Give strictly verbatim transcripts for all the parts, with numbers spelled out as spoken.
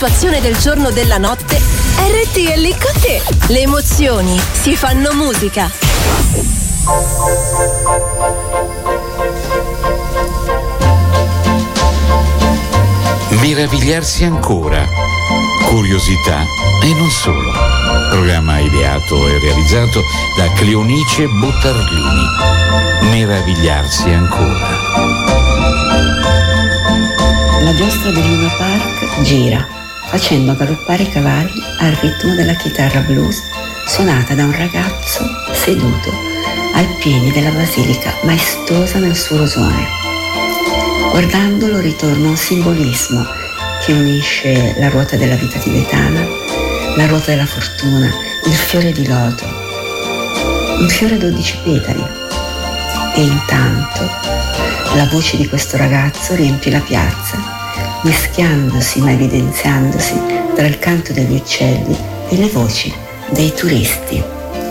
situazione del giorno o della notte, R T è lì con te. Le emozioni si fanno musica. Meravigliarsi ancora. Curiosità e non solo. Programma ideato e realizzato da Cleonice Buttarlini. Meravigliarsi ancora. La giostra del Luna Park gira, facendo galoppare i cavalli al ritmo della chitarra blues suonata da un ragazzo seduto ai piedi della basilica, maestosa nel suo rosone. Guardandolo ritorna un simbolismo che unisce la ruota della vita tibetana, la ruota della fortuna, il fiore di loto, un fiore a dodici petali. E intanto la voce di questo ragazzo riempie la piazza, mischiandosi ma evidenziandosi tra il canto degli uccelli e le voci dei turisti.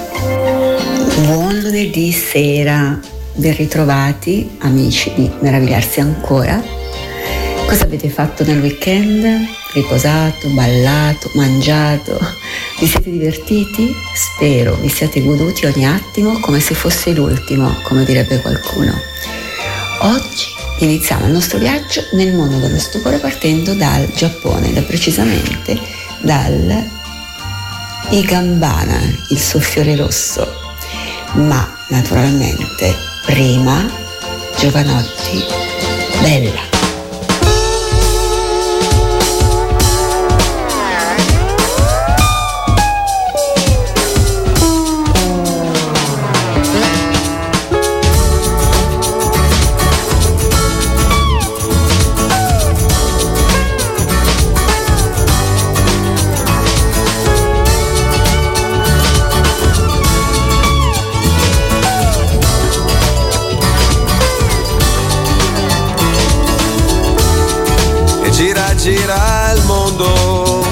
Buon lunedì sera, ben ritrovati amici di Meravigliarsi ancora. Cosa avete fatto nel weekend? Riposato, ballato, mangiato? Vi siete divertiti? Spero vi siate goduti ogni attimo come se fosse l'ultimo, come direbbe qualcuno. Oggi iniziamo il nostro viaggio nel mondo dello stupore partendo dal Giappone, da precisamente dal Igambana, il soffiore rosso. Ma naturalmente prima Giovanotti, bella. Gira il mondo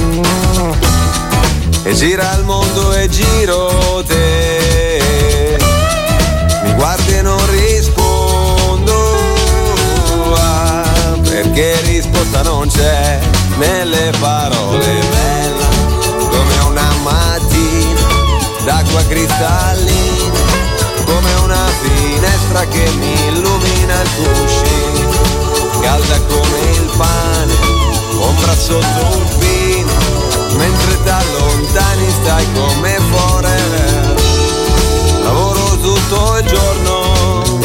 e gira il mondo e giro te, mi guardi e non rispondo, ah, perché risposta non c'è nelle parole. Bella come una mattina d'acqua cristallina, come una finestra che mi illumina il cuscino, calda come il pane, ombra sotto un pino, mentre t'allontani stai come forever. Lavoro tutto il giorno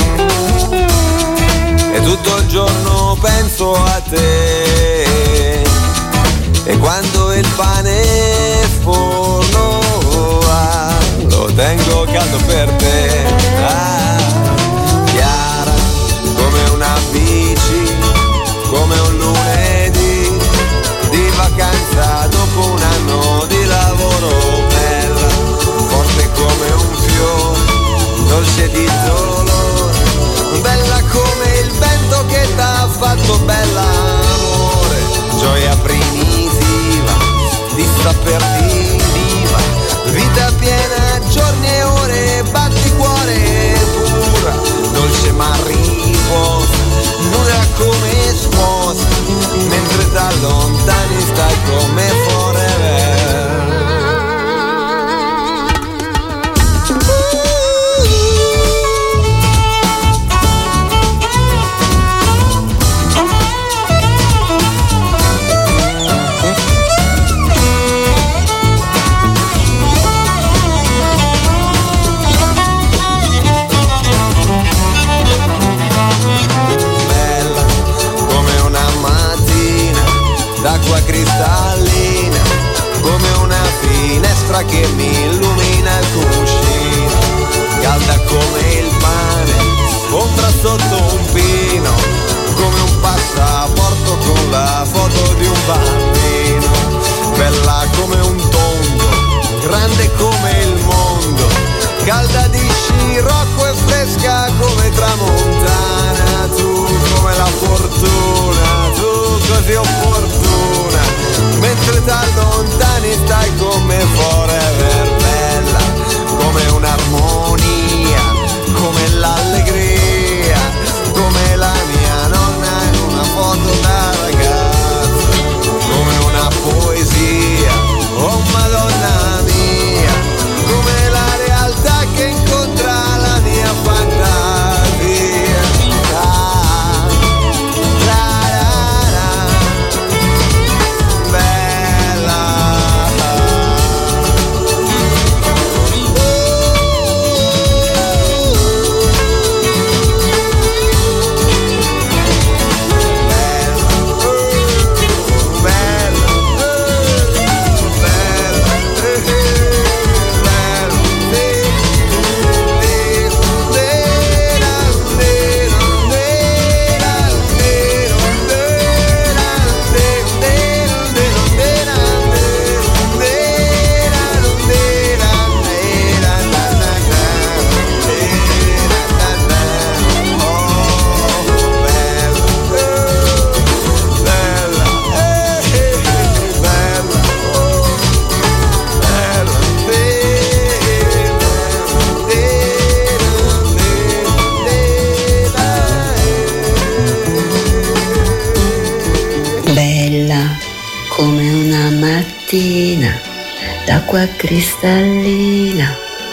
e tutto il giorno penso a te, e quando il pane è forno, ah, lo tengo caldo per te. Ah, chiara come una bici, come un lunedì di vacanza dopo un anno di lavoro. Bella, forte come un fiore, dolce di dolore, bella come il vento che t'ha fatto bella, amore, gioia primitiva di saperti viva, vita piena, giorni e ore, batti cuore pura, dolce ma riposa, nuda come sposa, mentre t'allontani stai come forever. D'acqua cristallina, come una finestra che mi illumina il cuscino, calda come il pane, ombra sotto un pino, come un passaporto con la foto di un bambino, bella come un tondo, grande come il mondo, calda di scirocco e fresca come tramontana, tu come la fortuna, tu così opportuna, mentre t'allontani stai come forever. Bella come un'armonia, come l'allegria, come la mia nonna in una foto da ragazza, come una mattina d'acqua cristallina.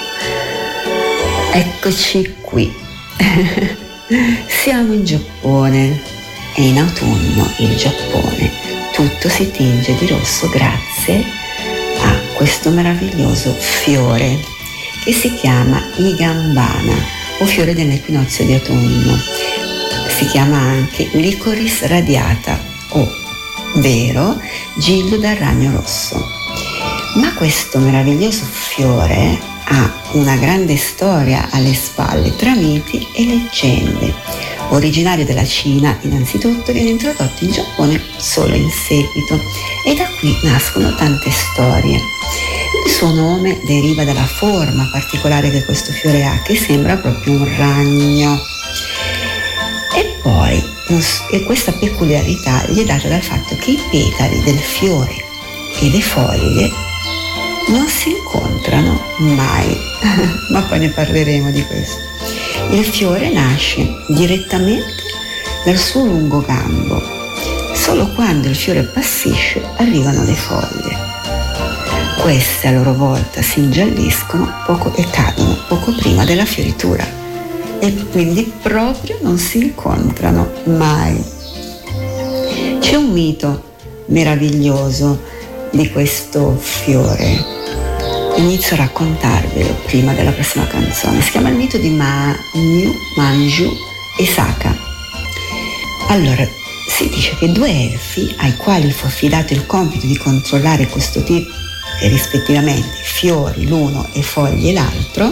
Eccoci qui. Siamo in Giappone e in autunno il Giappone tutto si tinge di rosso grazie a questo meraviglioso fiore che si chiama Higambana o fiore dell'equinozio di autunno. Si chiama anche Licoris radiata ovvero giglio dal ragno rosso. Ma questo meraviglioso fiore ha una grande storia alle spalle tra miti e leggende. Originario della Cina, innanzitutto, viene introdotto in Giappone solo in seguito e da qui nascono tante storie. Il suo nome deriva dalla forma particolare che questo fiore ha, che sembra proprio un ragno. E poi e questa peculiarità gli è data dal fatto che i petali del fiore e le foglie non si incontrano mai, ma poi ne parleremo di questo. Il fiore nasce direttamente dal suo lungo gambo, solo quando il fiore appassisce arrivano le foglie. Queste a loro volta si ingialliscono poco e cadono poco prima della fioritura e quindi proprio non si incontrano mai. C'è un mito meraviglioso di questo fiore. Inizio a raccontarvelo prima della prossima canzone. Si chiama il mito di Manju, Manju e Saka. Allora, si dice che due elfi ai quali fu affidato il compito di controllare questo tipo, e rispettivamente fiori l'uno e foglie l'altro,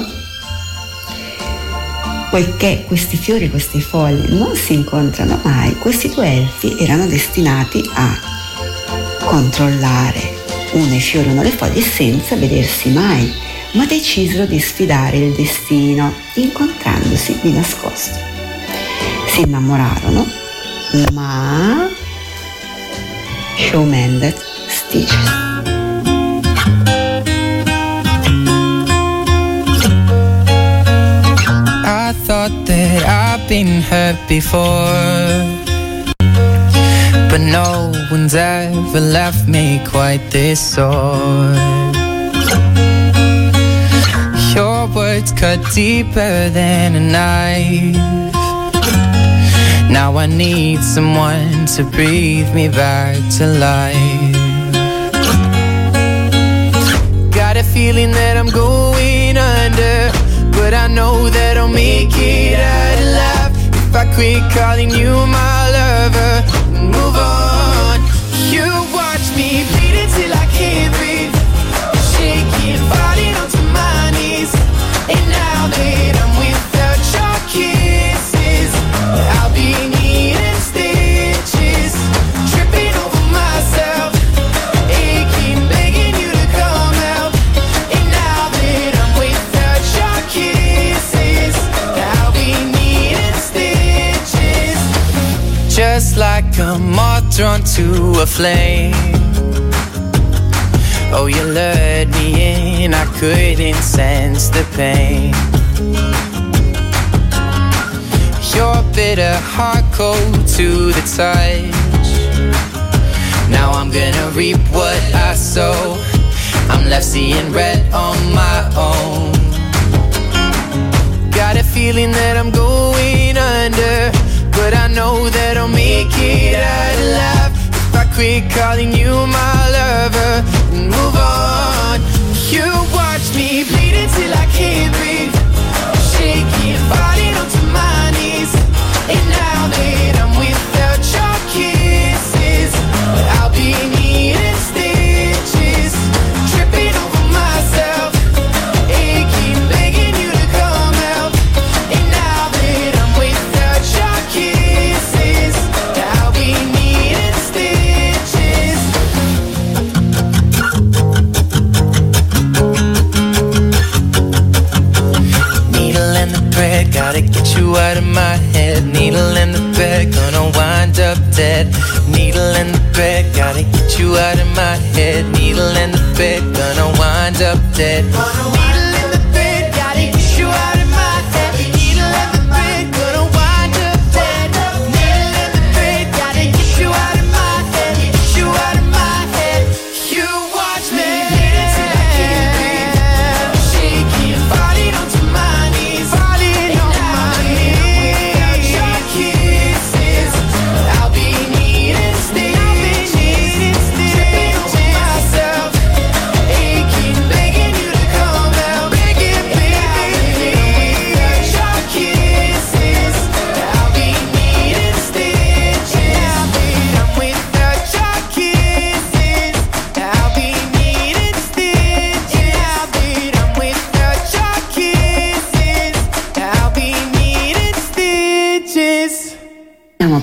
poiché questi fiori e queste foglie non si incontrano mai, questi due elfi erano destinati a controllare uno i fiori, uno le foglie senza vedersi mai, ma decisero di sfidare il destino incontrandosi di nascosto. Si innamorarono, ma show mended stitches. I thought that I've been hurt before, but no one's ever left me quite this sore. Your words cut deeper than a knife. Now I need someone to breathe me back to life. Got a feeling that I'm going under, but I know that I'll make it out alive if I quit calling you my lover and move on. You watch me bleed until I can't breathe, shaking, falling onto my knees. And now that I'm without your kisses, I'll be needing stitches, tripping over myself, aching, begging you to come out. And now that I'm without your kisses, I'll be needing stitches. Just like a moth drawn to a flame, oh, you lured me in, I couldn't sense the pain. Your bitter heart cold to the touch. Now I'm gonna reap what I sow. I'm left seeing red on my own. Got a feeling that I'm going under, but I know that I'll make it out alive if I quit calling you my lover and move on. You watch me bleed until I can't breathe, shaking, falling onto my knees. And now that I'm without your kisses, I'll be needing stitches, tripping over myself, aching, begging you to come out. And now that I'm without your kisses, I'll be needing stitches. Needle and the thread, gotta get you out of my head. Needle in the thread, gonna wind up dead. Needle in the thread, gotta get you out of my head. Needle in the thread, gonna wind up dead. Needle in the thread, gotta get you out of my head. Needle in the thread, gonna wind up dead. Needle in the thread, gotta get you out of my head. Get you out of my head.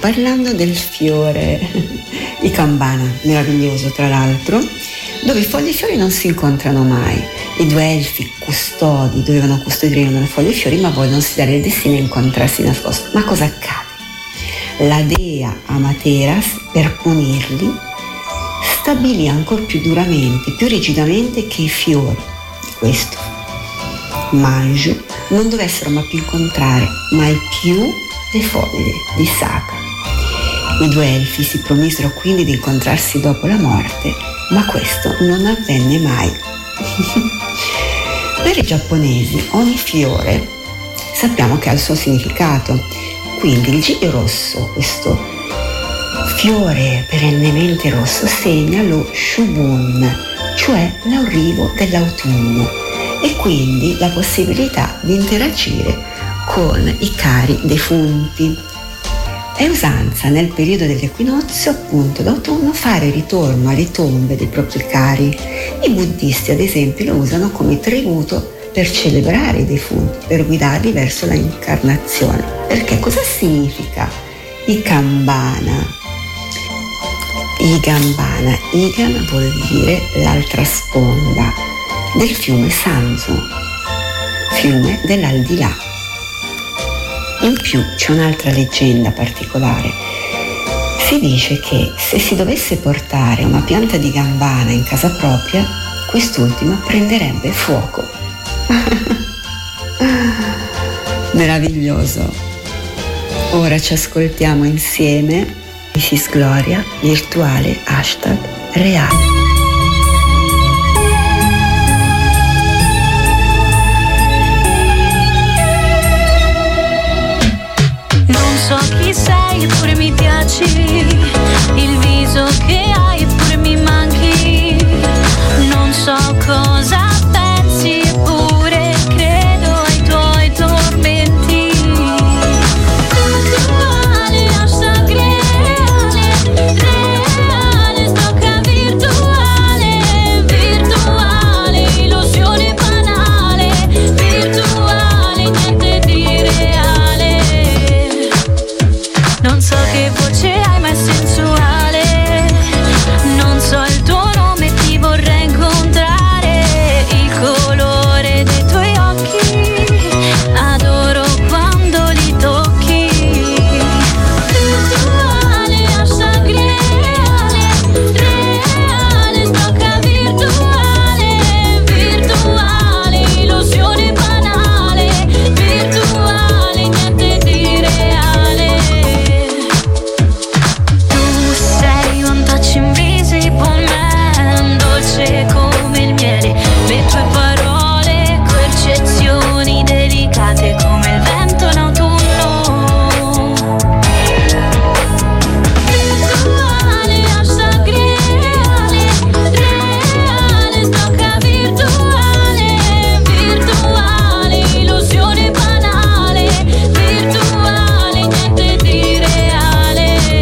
parlando del fiore di Cambana, meraviglioso tra l'altro, dove i fogli e i fiori non si incontrano mai. I due elfi custodi dovevano custodire uno dei fogli e fiori, ma vogliono sfidare il destino e incontrarsi nascosto. Ma cosa accade? La dea Amateras, per punirli, stabilì ancora più duramente, più rigidamente, che i fiori di questo Manju non dovessero mai più incontrare mai più le foglie di Saka. I due elfi si promisero quindi di incontrarsi dopo la morte, ma questo non avvenne mai. Per i giapponesi ogni fiore sappiamo che ha il suo significato, quindi il giglio rosso, questo fiore perennemente rosso, segna lo Shubun, cioè l'arrivo dell'autunno, e quindi la possibilità di interagire con i cari defunti. È usanza nel periodo dell'equinozio, appunto d'autunno, fare ritorno alle tombe dei propri cari. I buddisti, ad esempio, lo usano come tributo per celebrare i defunti, per guidarli verso la incarnazione. Perché cosa significa Ikambana? Igambana, Igan vuol dire l'altra sponda del fiume Sanzu, fiume dell'aldilà. In più c'è un'altra leggenda particolare. Si dice che se si dovesse portare una pianta di gambana in casa propria, quest'ultima prenderebbe fuoco. Meraviglioso. Ora ci ascoltiamo insieme Isis Gloria, virtuale hashtag reale. So chi sei, eppure mi piaci, il viso che hai, eppure mi manchi. Non so cosa pensi, eppure credo ai tuoi tormenti. Virtuale, hashtag reale, reale, stocca virtuale, virtuale, illusione banale, virtuale, niente di reale. Non so che voce hai, ma è sensuale. Non so il tuo nome, ti vorrei incontrare. Il colore dei tuoi occhi, adoro quando li tocchi. Virtuale, hashtag reale, reale, stocca virtuale, virtuale, illusione banale, virtuale, niente di reale. Invisible man, dolce come il miele, le tue parole, percezioni delicate come il vento in autunno. Virtuale, hashtag reale, reale, stocca virtuale, virtuale, illusione banale, virtuale, niente di reale.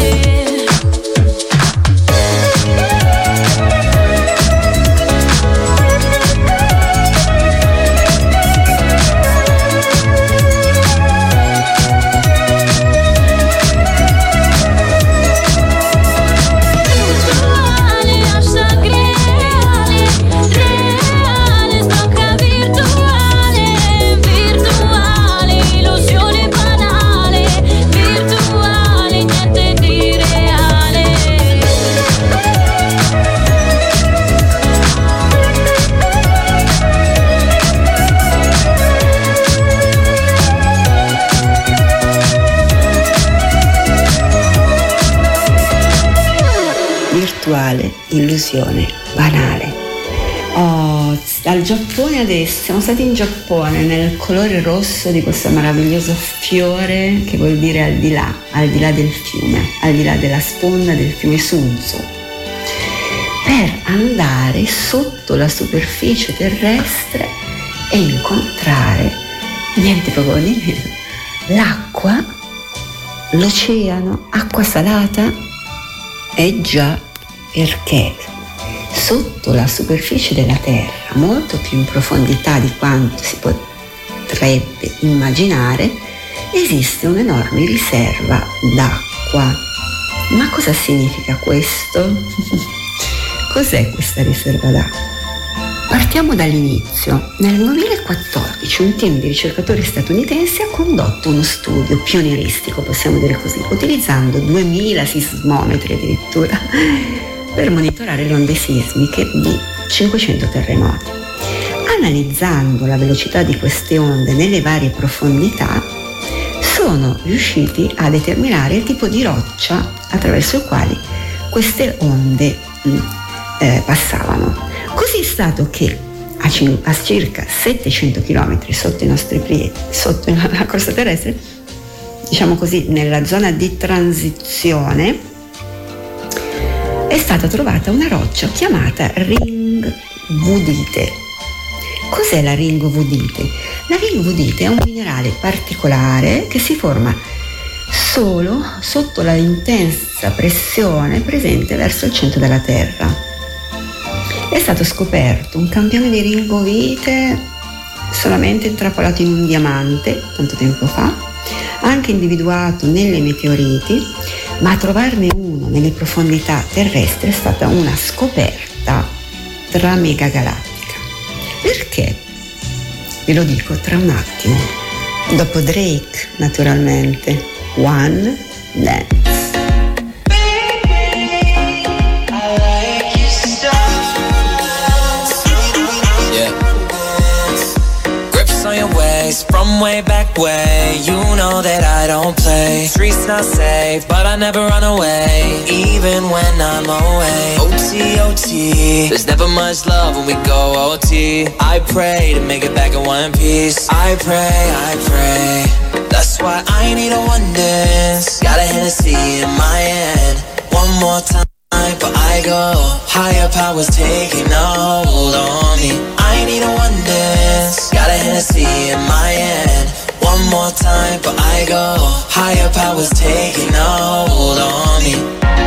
Virtuale, illusione banale. Oh, dal Giappone adesso, siamo stati in Giappone nel colore rosso di questo meraviglioso fiore che vuol dire al di là, al di là del fiume, al di là della sponda del fiume Sunzo, per andare sotto la superficie terrestre e incontrare niente proprio di meno, l'acqua, l'oceano, acqua salata. E già, perché sotto la superficie della Terra, molto più in profondità di quanto si potrebbe immaginare, esiste un'enorme riserva d'acqua qua. Ma cosa significa questo? Cos'è questa riserva d'acqua? Partiamo dall'inizio. Nel duemilaquattordici un team di ricercatori statunitensi ha condotto uno studio pionieristico, possiamo dire così, utilizzando duemila sismometri addirittura per monitorare le onde sismiche di cinquecento terremoti. Analizzando la velocità di queste onde nelle varie profondità, sono riusciti a determinare il tipo di roccia attraverso il quale queste onde mh, eh, passavano. Così è stato che a, cin- a circa settecento chilometri sotto i nostri piedi, sotto la crosta terrestre, diciamo così, nella zona di transizione, è stata trovata una roccia chiamata ringwudite. Cos'è la ringwudite? La ringwudite è un minerale particolare che si forma solo sotto la intensa pressione presente verso il centro della Terra. È stato scoperto un campione di ringwudite solamente intrappolato in un diamante tanto tempo fa, anche individuato nelle meteoriti, ma trovarne uno nelle profondità terrestri è stata una scoperta tra megagalattica. Perché? Ve lo dico tra un attimo, dopo Drake naturalmente, One Dance. From way back way, you know that I don't play. Streets not safe, but I never run away, even when I'm away. O T, O T, there's never much love when we go O T. I pray to make it back in one piece. I pray, I pray, that's why I need a one dance. Got a Hennessy in my hand, one more time, but I go. Higher powers taking a hold on me. I need a one dance. Got a Hennessy in my hand, one more time, but I go. Higher powers taking a hold on me.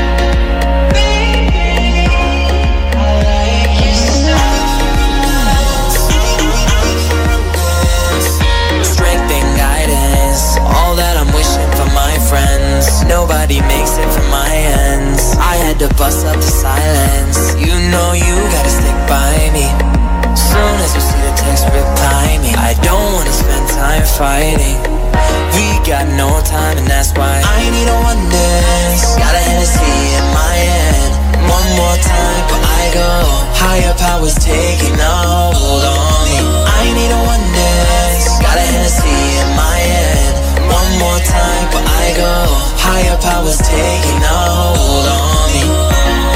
Strength and guidance, all that I'm wishing for my friends. Nobody makes it from my ends. I had to bust up the silence. You know you gotta stick by me. Soon as you see the text, reply me. I don't wanna spend time fighting. We got no time and that's why I need a one dance. Got a Hennessy in my hand, one more time, but I go. Higher powers taking a hold on me. I need a one dance. Got a Hennessy in my hand, one more time, but I go. Higher powers taking a hold on me.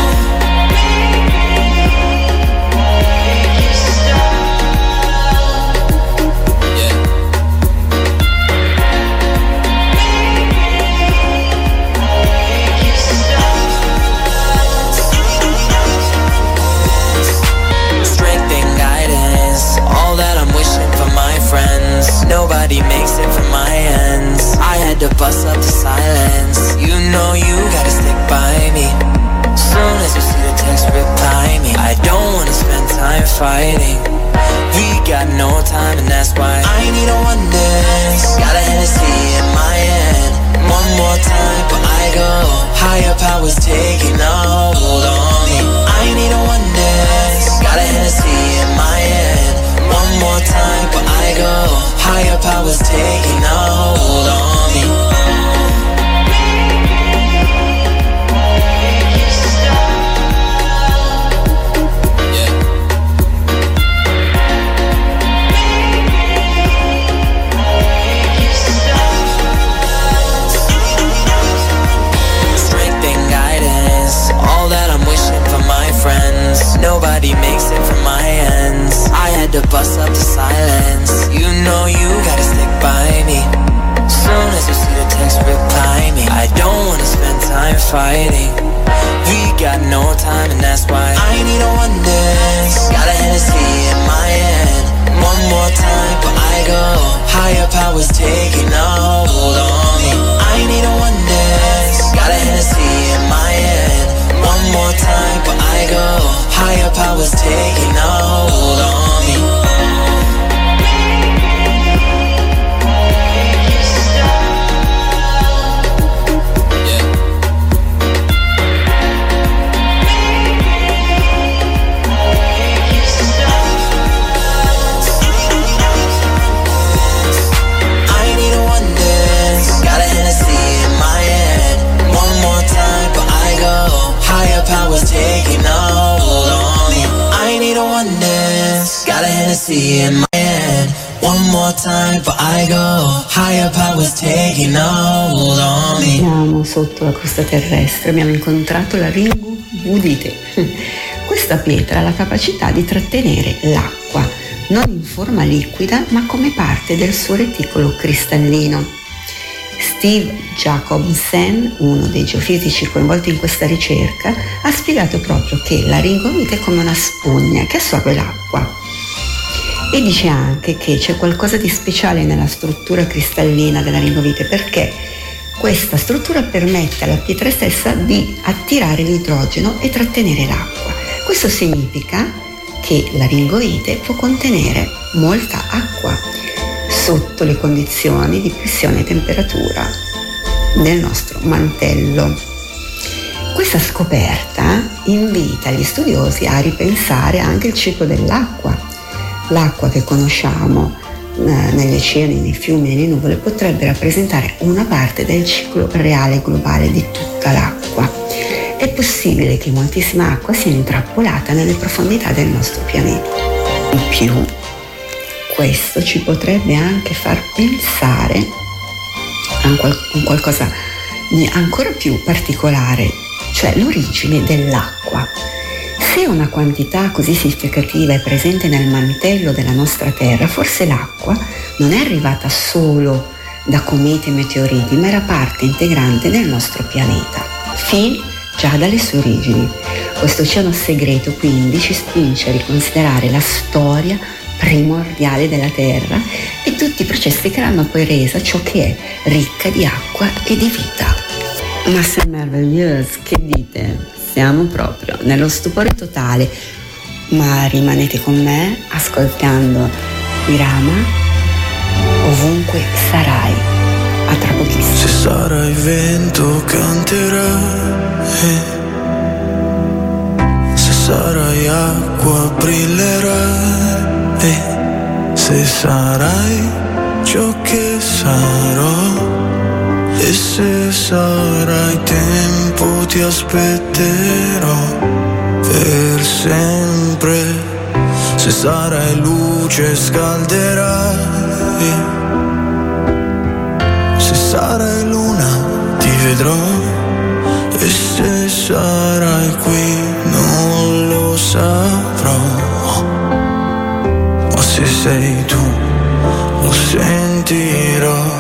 Nobody makes it from my ends. I had to bust up the silence. You know you gotta stick by me. Soon as you see the text, reply me. I don't wanna spend time fighting. We got no time and that's why I need a one dance. Got a Hennessy in my hand, one more time, but I go. Higher powers taking a hold on me. I need a one dance. Got a Hennessy in my hand, one more time, but I go. Higher powers taking a hold on me. Strength and guidance. see in my hand. One more time before I go. Higher powers taking hold on me. Siamo sotto la crosta terrestre, abbiamo incontrato la Ringu Budite. Questa pietra ha la capacità di trattenere l'acqua, non in forma liquida, ma come parte del suo reticolo cristallino. Steve Jacobsen, uno dei geofisici coinvolti in questa ricerca, ha spiegato proprio che la ringovite è come una spugna che assorbe l'acqua. E dice anche che c'è qualcosa di speciale nella struttura cristallina della ringovite, perché questa struttura permette alla pietra stessa di attirare l'idrogeno e trattenere l'acqua. Questo significa che la ringovite può contenere molta acqua sotto le condizioni di pressione e temperatura del nostro mantello. Questa scoperta invita gli studiosi a ripensare anche il ciclo dell'acqua. L'acqua che conosciamo eh, negli oceani, nei fiumi e nelle nuvole potrebbe rappresentare una parte del ciclo reale globale di tutta l'acqua. È possibile che moltissima acqua sia intrappolata nelle profondità del nostro pianeta. In più, questo ci potrebbe anche far pensare a un qualcosa di ancora più particolare, cioè l'origine dell'acqua. Se una quantità così significativa è presente nel mantello della nostra Terra, forse l'acqua non è arrivata solo da cometi e meteoriti, ma era parte integrante del nostro pianeta, fin già dalle sue origini. Questo oceano segreto quindi ci spinge a riconsiderare la storia primordiale della Terra e tutti i processi che l'hanno poi resa ciò che è, ricca di acqua e di vita. Ma c'est merveilleuse, che dite? Siamo proprio nello stupore totale, ma rimanete con me ascoltando Irama, ovunque sarai. A tra pochissimo. Se sarai vento canterai, se sarai acqua brillerai, se sarai ciò che sarò. E se sarai tempo ti aspetterò per sempre. Se sarai luce scalderai, se sarai luna ti vedrò. E se sarai qui non lo saprò, ma se sei tu lo sentirò.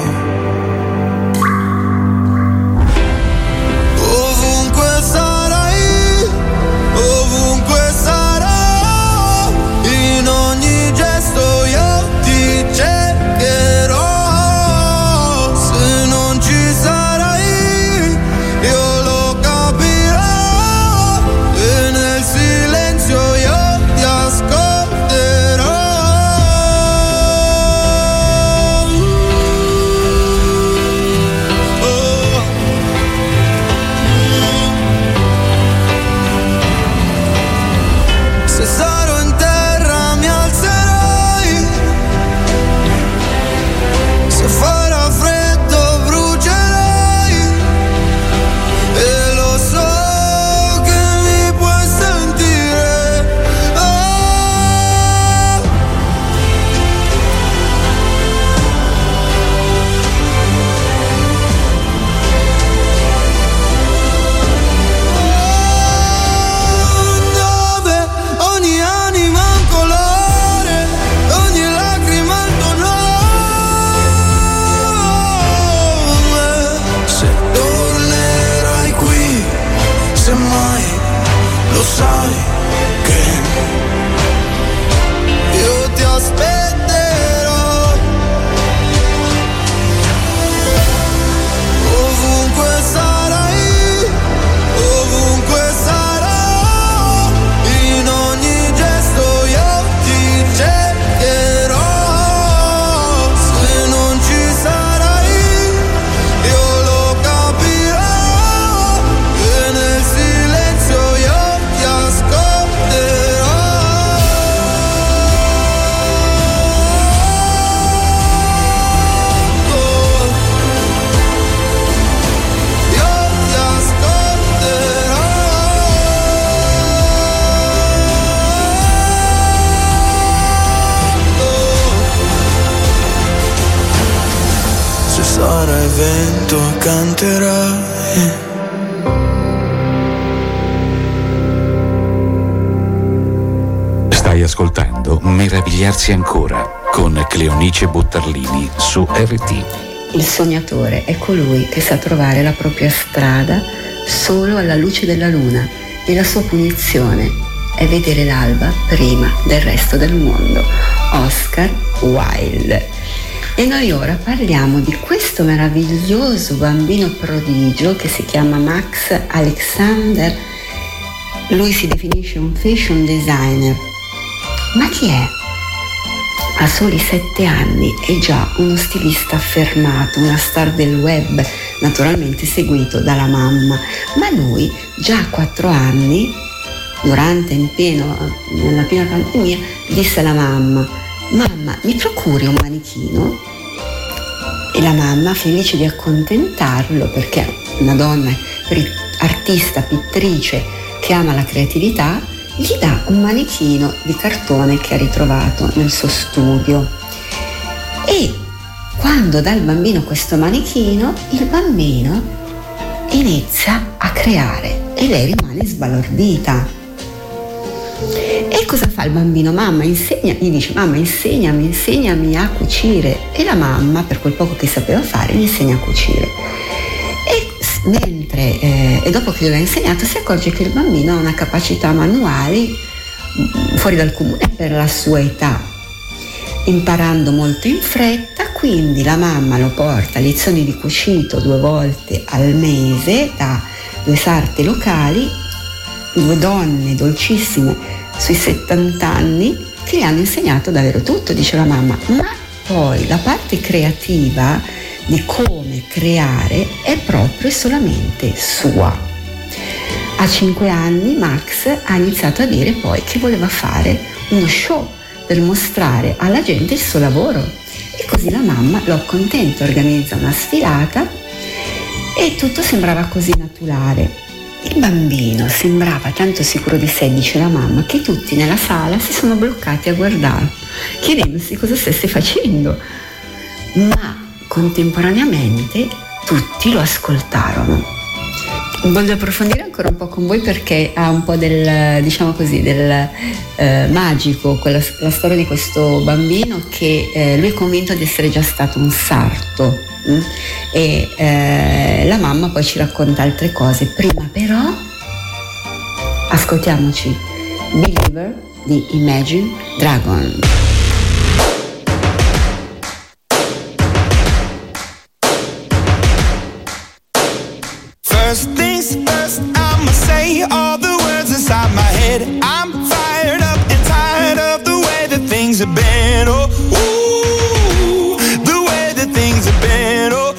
Ogni anno canterai. Stai ascoltando Meravigliarsi ancora con Cleonice Buttarlini su R T. Il sognatore è colui che sa trovare la propria strada solo alla luce della luna e la sua punizione è vedere l'alba prima del resto del mondo. Oscar Wilde. E noi ora parliamo di questo meraviglioso bambino prodigio che si chiama Max Alexander. Lui si definisce un fashion designer. Ma chi è? A soli sette anni è già uno stilista affermato, una star del web, naturalmente seguito dalla mamma. Ma lui già a quattro anni, durante in pieno, nella piena pandemia, disse alla mamma: mamma, mi procuri un manichino? E la mamma, felice di accontentarlo, perché è una donna artista, pittrice che ama la creatività, gli dà un manichino di cartone che ha ritrovato nel suo studio. E quando dà al bambino questo manichino, il bambino inizia a creare e lei rimane sbalordita. E cosa fa il bambino? Mamma, insegna, gli dice: mamma, insegnami, insegnami a cucire. E la mamma, per quel poco che sapeva fare, gli insegna a cucire. E mentre eh, e dopo che gli ha insegnato, si accorge che il bambino ha una capacità manuali fuori dal comune per la sua età, imparando molto in fretta. Quindi la mamma lo porta a lezioni di cucito due volte al mese da due sarte locali, due donne dolcissime sui settanta anni che gli hanno insegnato davvero tutto, dice la mamma. Ma poi la parte creativa di come creare è proprio e solamente sua. A cinque anni Max ha iniziato a dire poi che voleva fare uno show per mostrare alla gente il suo lavoro, e così la mamma lo accontenta, organizza una sfilata e tutto sembrava così naturale. Il bambino sembrava tanto sicuro di sé, dice la mamma, che tutti nella sala si sono bloccati a guardarlo, chiedendosi cosa stesse facendo, ma contemporaneamente tutti lo ascoltarono. Voglio approfondire ancora un po' con voi perché ha un po' del, diciamo così, del eh, magico, quella, la storia di questo bambino che eh, lui è convinto di essere già stato un sarto mh? e eh, la mamma poi ci racconta altre cose. Prima però ascoltiamoci Believer di Imagine Dragon. First things first, I'ma say all the words inside my head. I'm fired up and tired of the way that things have been. Oh, ooh, the way that things have been. Oh,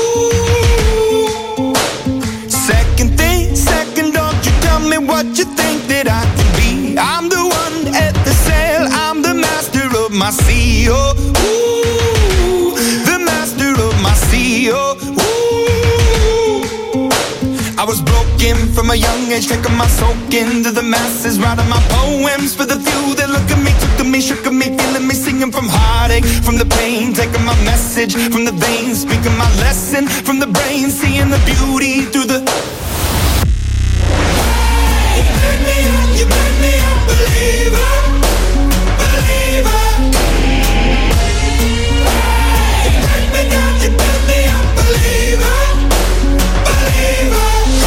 ooh. Second thing, second, don't you tell me what you think that I can be. I'm the one at the sail, I'm the master of my sea. Oh, ooh, the master of my sea. Oh, I was broken from a young age, taking my soak into the masses, writing my poems for the few that look at me, took to me, shook at me, feeling me, singing from heartache, from the pain, taking my message from the veins, speaking my lesson from the brain, seeing the beauty through the. You make me up, you make me a believer, believer. You make me down, you make me a believer, believer.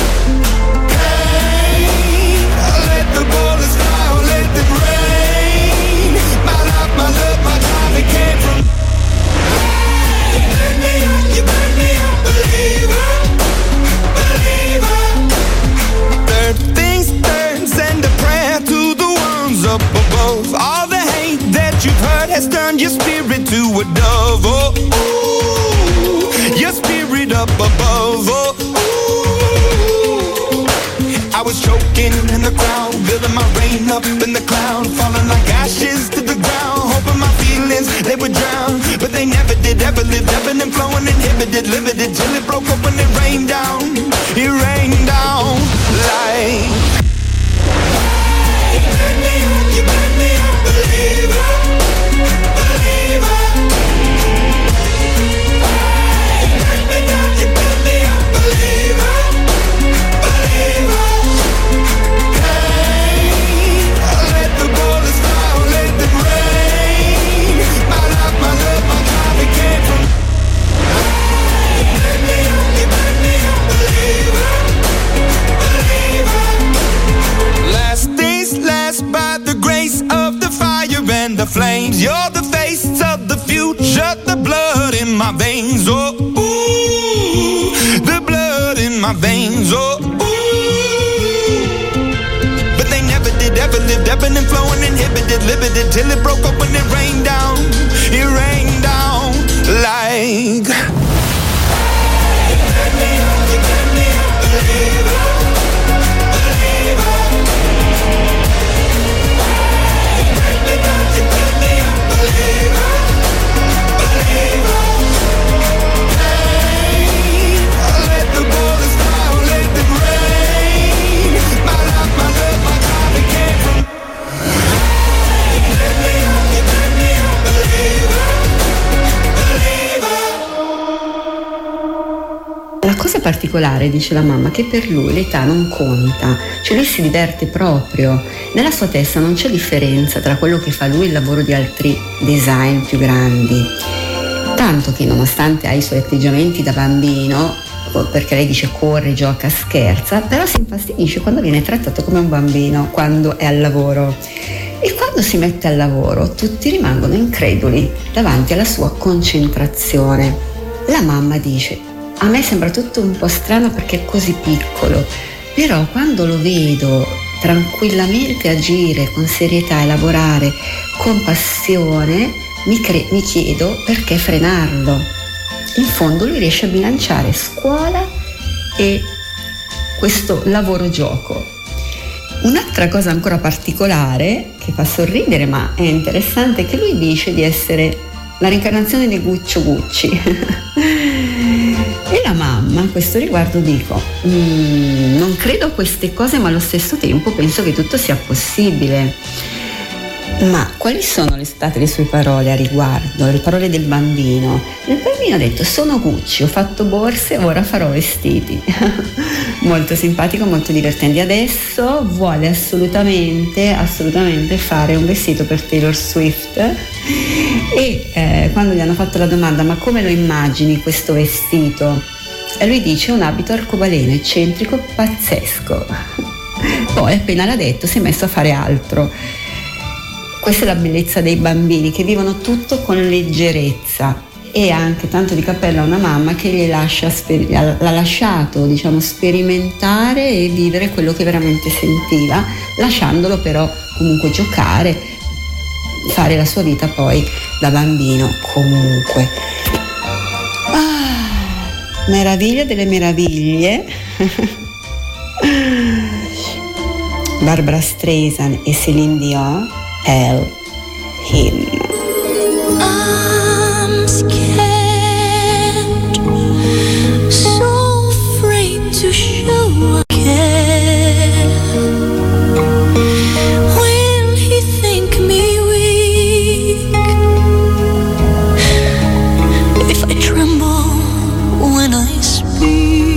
The bullets fly, or let them rain. My life, my love, my time, it came from. You make me up, you make me a believer, believer. Third things third, send a prayer to the ones up above. All the hate that you've heard has turned your spirit to a dove. Oh, ooh, your spirit up above. Oh, I was choking in the crowd, building my rain up in the cloud, falling like ashes to the ground, hoping my feelings, they would drown, but they never did, ever lived, ebbing and flowing, inhibited, limited, till it broke up when it rained down, it rained down like. You make me up, you make me a believer, believer. You make me down, you make me a face of the fire and the flames. You're the face of the future, the blood in my veins. Oh, ooh, the blood in my veins. Oh, ooh. But they never did, ever lived, ebbing and flowing, inhibited, limited, till it broke up when it rained down. It rained down like. La cosa particolare, dice la mamma, che per lui l'età non conta, cioè lui si diverte proprio, nella sua testa non c'è differenza tra quello che fa lui e il lavoro di altri design più grandi, tanto che nonostante ha i suoi atteggiamenti da bambino, perché lei dice corre, gioca, scherza, però si infastidisce quando viene trattato come un bambino, quando è al lavoro. E quando si mette al lavoro tutti rimangono increduli davanti alla sua concentrazione. La mamma dice: a me sembra tutto un po' strano perché è così piccolo, però quando lo vedo tranquillamente agire con serietà e lavorare con passione, mi, cre- mi chiedo perché frenarlo. In fondo lui riesce a bilanciare scuola e questo lavoro-gioco. Un'altra cosa ancora particolare, che fa sorridere ma è interessante, è che lui dice di essere la reincarnazione di Guccio Gucci. E la mamma a questo riguardo dico mm, non credo a queste cose, ma allo stesso tempo penso che tutto sia possibile. Ma quali sono le state le sue parole a riguardo, le parole del bambino? Il bambino ha detto: sono Gucci, ho fatto borse, ora farò vestiti. Molto simpatico, molto divertente. Adesso vuole assolutamente assolutamente fare un vestito per Taylor Swift e eh, quando gli hanno fatto la domanda: ma come lo immagini questo vestito? E lui dice: un abito arcobaleno, eccentrico, pazzesco. Poi appena l'ha detto si è messo a fare altro. Questa è la bellezza dei bambini, che vivono tutto con leggerezza, e anche tanto di cappello a una mamma che gli lascia, l'ha lasciato diciamo sperimentare e vivere quello che veramente sentiva, lasciandolo però comunque giocare, fare la sua vita poi da bambino comunque. Ah, meraviglia delle meraviglie. Barbra Streisand e Céline Dion, Elle, Him. I'm scared, so afraid to show I care. Will he think me weak if I tremble when I speak?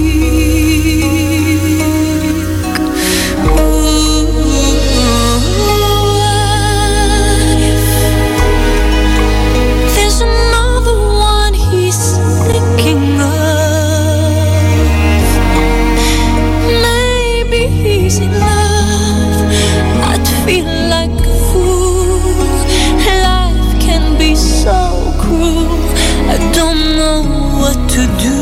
To do.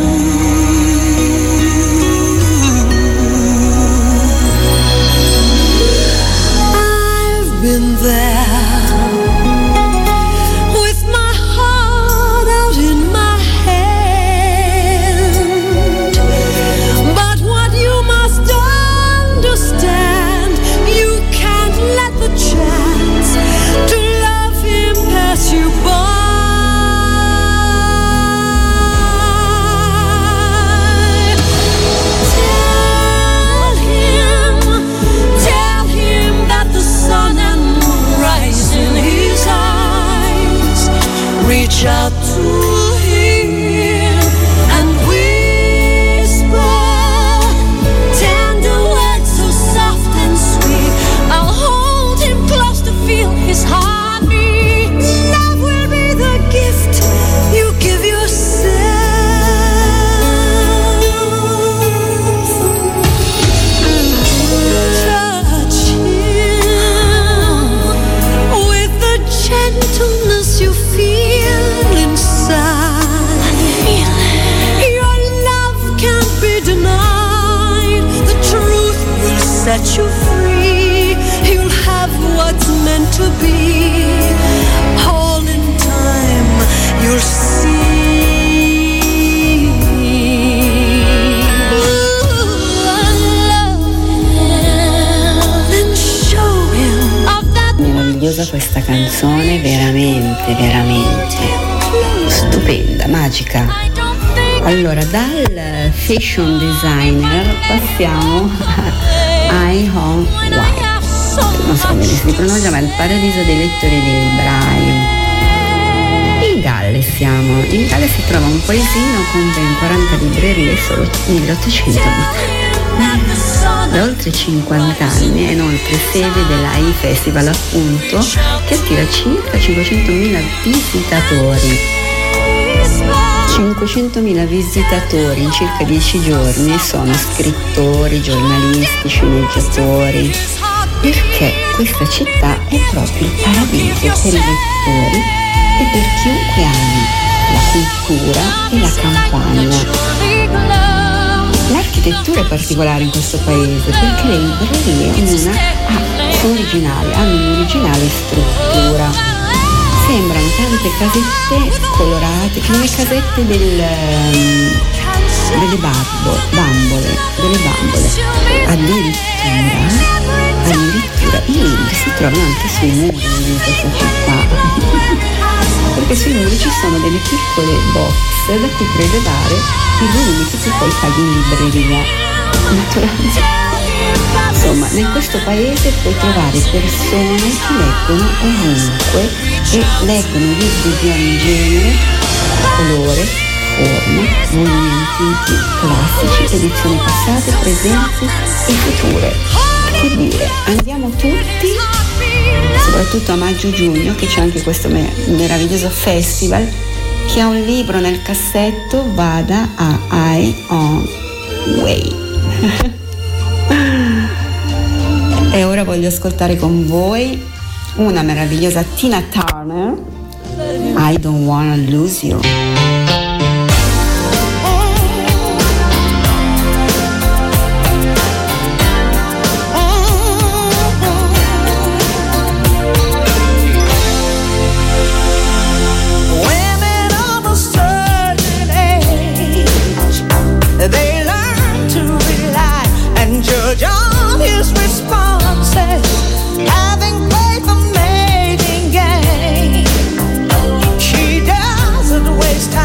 I've been there with my heart out in my hand, but what you must understand, you can't let the chance to love him pass you by. Reach out to him and whisper tender words so soft and sweet. I'll hold him close to feel his heartbeat. Love will be the gift you give yourself. Touch him to be. All in time you'll see. Love and show him of that. Meravigliosa questa canzone, veramente, veramente stupenda, magica. Allora, dal fashion designer passiamo a I Home White, non so come si pronuncia, ma è il paradiso dei lettori del braille. In Galles siamo, in Galles si trova un paesino con ben quaranta librerie solo milleottocentottanta. Da oltre cinquanta anni è inoltre sede dell'A I Festival, appunto, che attira circa cinquecentomila visitatori. cinquecentomila visitatori in circa dieci giorni, sono scrittori, giornalisti, sceneggiatori, perché questa città è proprio il paradiso per i lettori e per chiunque ami la cultura e la campagna. L'architettura è particolare in questo paese perché le librerie ognuna ha, sono originali, hanno un'originale struttura. Sembrano tante casette colorate, come le casette del, delle babbo, bambole, delle bambole. Addirittura, addirittura i libri si trovano anche sui muri di questa città. Perché sui muri ci sono delle piccole box da cui prelevare i volumi che tu poi paghi in libreria. Naturalmente. Insomma, in questo paese puoi trovare persone che leggono ovunque e leggono libri di ogni genere, colore, forma, volumi antichi, classici, edizioni passate, presenti e future. Che dire, andiamo tutti, soprattutto a maggio-giugno, che c'è anche questo meraviglioso festival. Chi ha un libro nel cassetto vada a I Home Way. E ora voglio ascoltare con voi una meravigliosa Tina Turner, I Don't Wanna Lose You. They learn to rely and judge on his responses, having played the mating game. She doesn't waste time.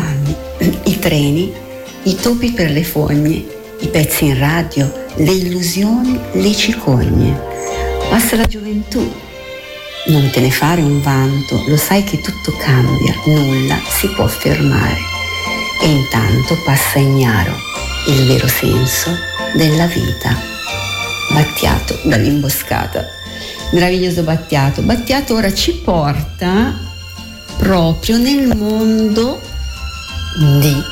anni, i treni, i topi per le fogne, i pezzi in radio, le illusioni, le cicogne. Passa la gioventù, non te ne fare un vanto, lo sai che tutto cambia, nulla si può fermare. E intanto passa ignaro il vero senso della vita. Battiato dall'imboscata. Meraviglioso Battiato. Battiato ora ci porta proprio nel mondo di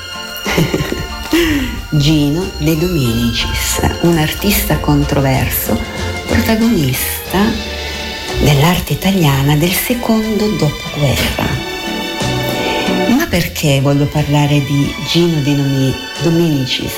Gino De Dominicis, un artista controverso, protagonista dell'arte italiana del secondo dopoguerra. Ma perché voglio parlare di Gino De Dominicis?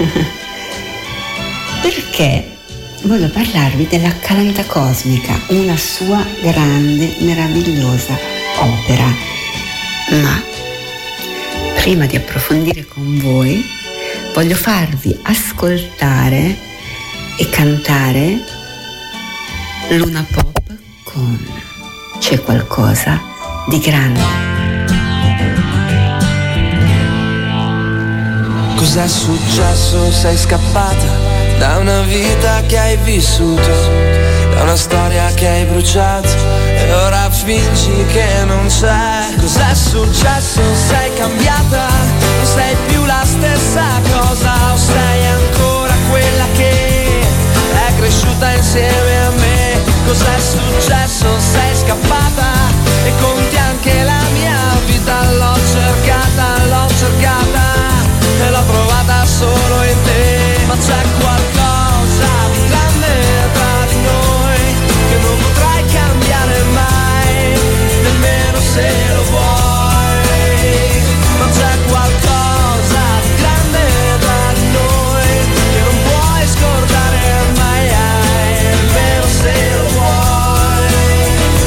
Perché voglio parlarvi della Calamita Cosmica, una sua grande, meravigliosa opera. Ma prima di approfondire con voi, voglio farvi ascoltare e cantare Luna Pop con C'è qualcosa di grande. Cos'è successo? Sei scappata da una vita che hai vissuto, da una storia che hai bruciato e ora fingi che non c'è. Cos'è successo? Sei cambiata, non sei più la stessa cosa, o sei ancora quella che è cresciuta insieme a me. Cos'è successo? Sei scappata e conti anche la mia vita. L'ho cercata, l'ho cercata e l'ho trovata solo in te. Ma c'è qualcosa di grande tra di noi che non potrai cambiare mai, nemmeno se lo vuoi. Ma c'è qualcosa di grande tra di noi che non puoi scordare mai, nemmeno se lo vuoi.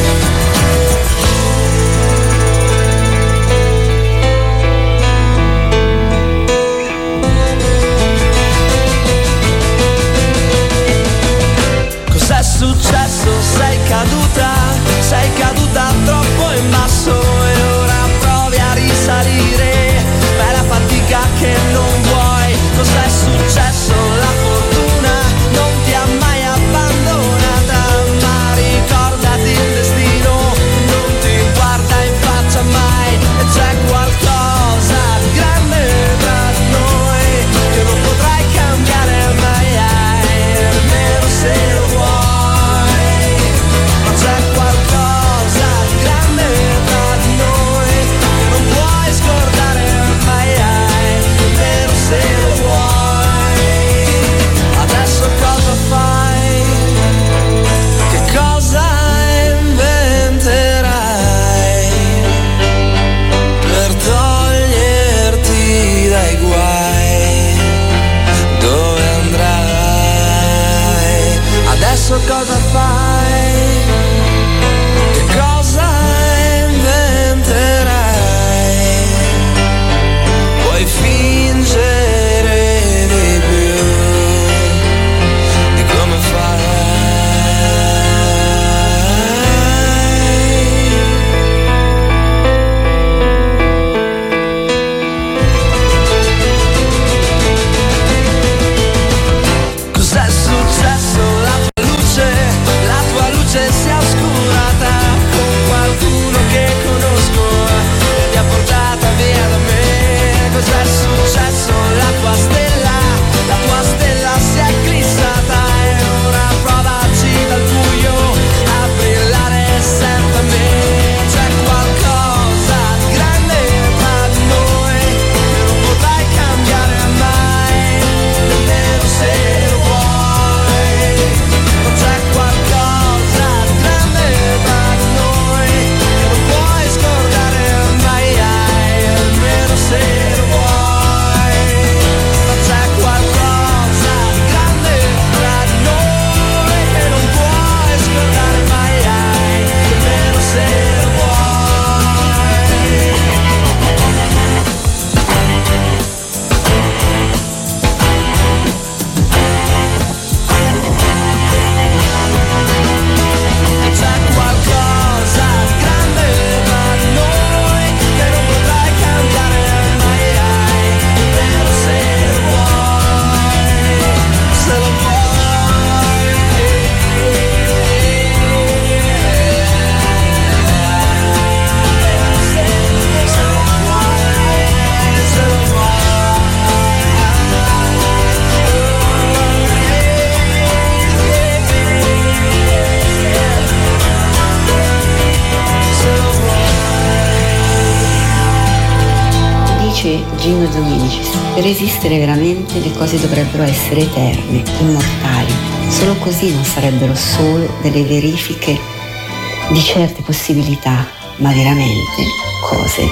Gino Dominicis: per esistere veramente le cose dovrebbero essere eterne, immortali. Solo così non sarebbero solo delle verifiche di certe possibilità, ma veramente cose.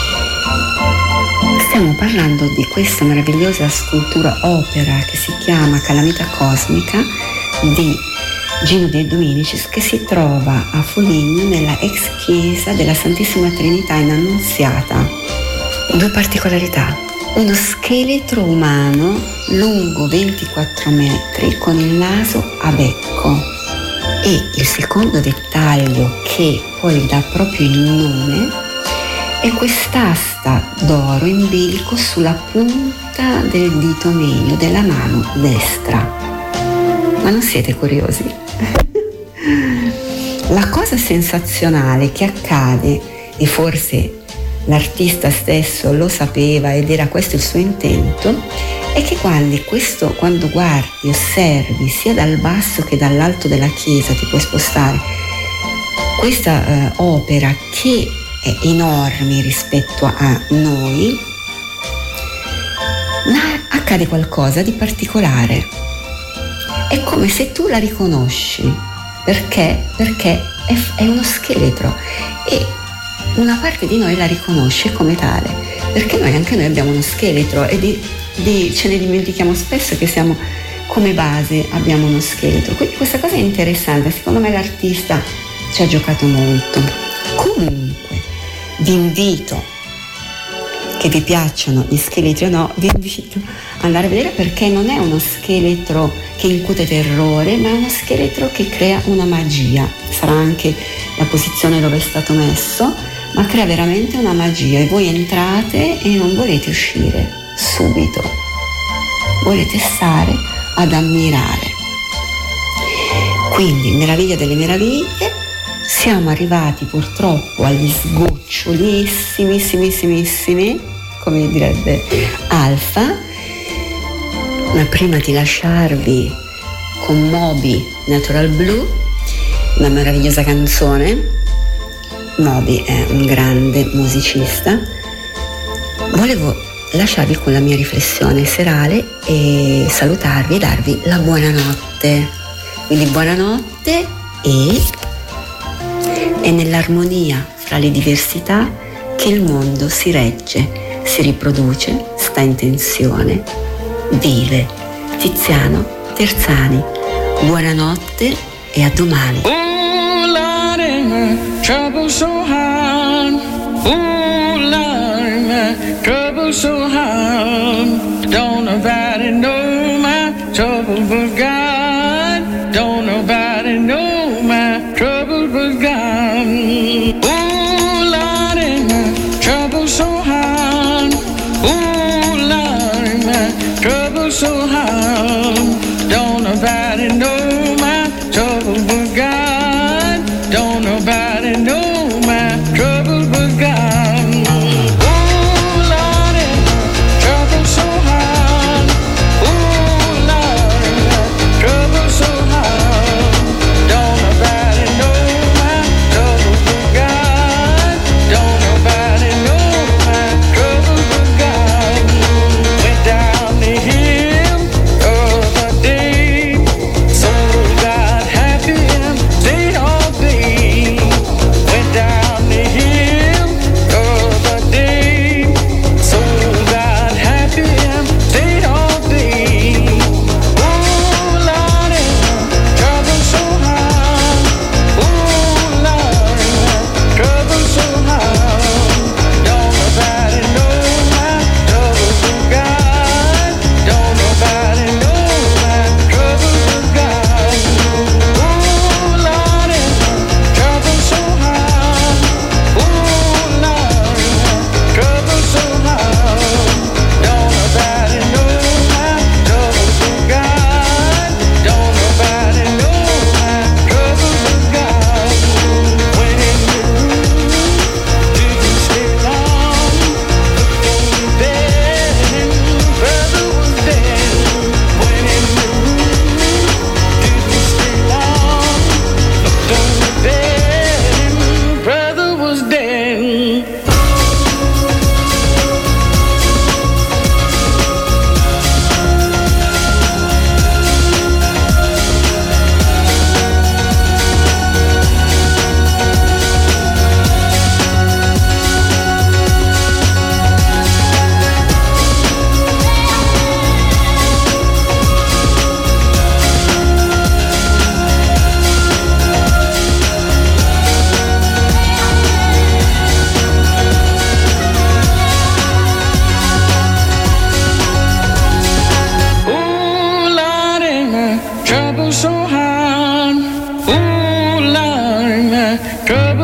Stiamo parlando di questa meravigliosa scultura opera che si chiama Calamita Cosmica di Gino De Dominicis, che si trova a Foligno nella ex chiesa della Santissima Trinità in Annunziata. Due particolarità: uno scheletro umano lungo ventiquattro metri con il naso a becco, e il secondo dettaglio che poi dà proprio il nome è quest'asta d'oro in bilico sulla punta del dito medio della mano destra. Ma non siete curiosi? La cosa sensazionale che accade, e forse l'artista stesso lo sapeva ed era questo il suo intento, è che quando, questo, quando guardi, osservi sia dal basso che dall'alto della chiesa, ti puoi spostare, questa eh, opera che è enorme rispetto a noi, ma accade qualcosa di particolare. È come se tu la riconosci. Perché? Perché è, è uno scheletro e una parte di noi la riconosce come tale, perché noi, anche noi abbiamo uno scheletro e di, di, ce ne dimentichiamo spesso che siamo come base, abbiamo uno scheletro. Quindi questa cosa è interessante, secondo me l'artista ci ha giocato molto. Comunque vi invito, che vi piacciono gli scheletri o no, vi invito ad andare a vedere, perché non è uno scheletro che incute terrore, ma è uno scheletro che crea una magia. Sarà anche la posizione dove è stato messo, ma crea veramente una magia e voi entrate e non volete uscire subito, volete stare ad ammirare. Quindi, meraviglia delle meraviglie, siamo arrivati purtroppo agli sgocciolissimissimi, come direbbe Alfa, ma prima di lasciarvi con Moby Natural Blue, una meravigliosa canzone. Moby è un grande musicista. Volevo lasciarvi con la mia riflessione serale e salutarvi e darvi la buonanotte. Quindi buonanotte, e è nell'armonia fra le diversità che il mondo si regge, si riproduce, sta in tensione, vive. Tiziano Terzani. Buonanotte e a domani. Oh Lord, my trouble so hard. Oh Lord, my trouble so hard. Don't nobody know my trouble but God. Don't nobody know my trouble but God. Oh Lord, my trouble so hard. Oh Lord, my trouble so hard. Don't nobody know my trouble but God. Don't nobody know my trouble but God. Oh Lord, trouble so hard. Oh Lord, trouble so hard. Don't nobody know my trouble but God. Don't nobody know my trouble but God. Went down the hill,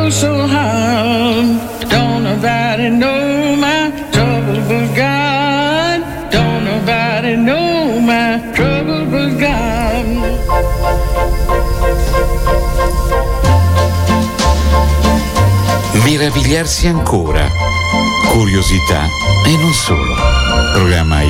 trouble so hard. Don't nobody know my trouble but God. Don't nobody know my trouble but God. Meravigliarsi ancora, curiosità e non solo. Programma